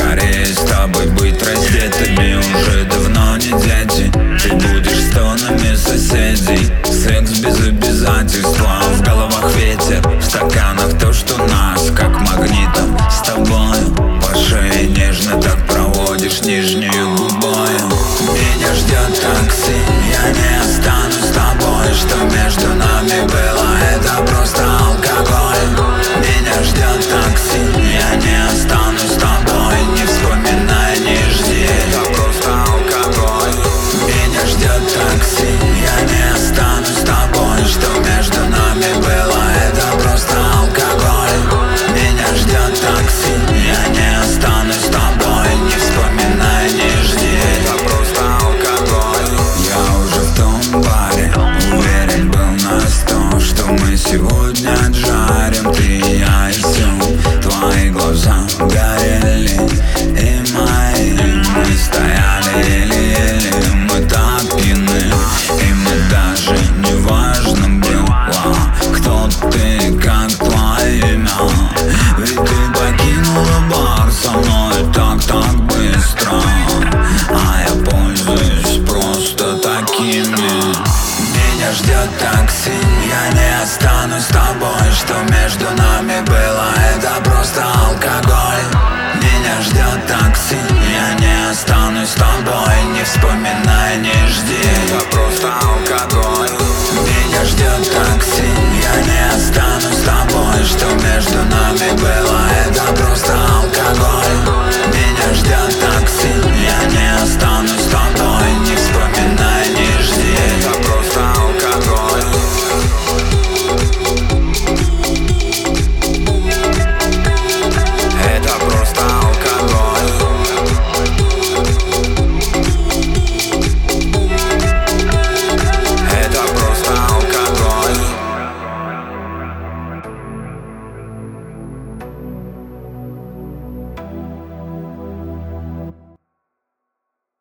скорее с тобой быть раздетыми. Уже давно не дети. Ты будешь стонами соседей. Секс без обязательства, в головах ветер, в стаканах то, что нас как магнитом. С тобою по шее нежно так проводишь нижнюю губою. Меня ждет такси, я не останусь с тобой. Что между нами было, это просто алкоголь. Меня ждет такси, я не останусь с тобой. Не вспоминай, не жди, это просто алкоголь. Меня ждет такси, я не останусь с тобой. Что между нами было, это просто алкоголь. Меня ждет такси, я не останусь с тобой. Не вспоминай, не жди, это просто алкоголь. Я уже в том баре, уверен был на 100, что мы сегодня отжарим. Ты и я, и все, твои глаза горели и мои. Мы стояли еле-еле, мы так пьяны, и мне даже не важно было, кто ты, как твое имя. Ведь ты покинула бар со мной так быстро, а я пользуюсь просто такими. Меня ждет такси, я не останусь с тобой. Что между нами было, это просто алкоголь. Меня ждет такси, я не останусь с тобой. Не вспоминай, не жди, это просто алкоголь. Меня ждет такси, я не останусь с тобой. Что между нами было,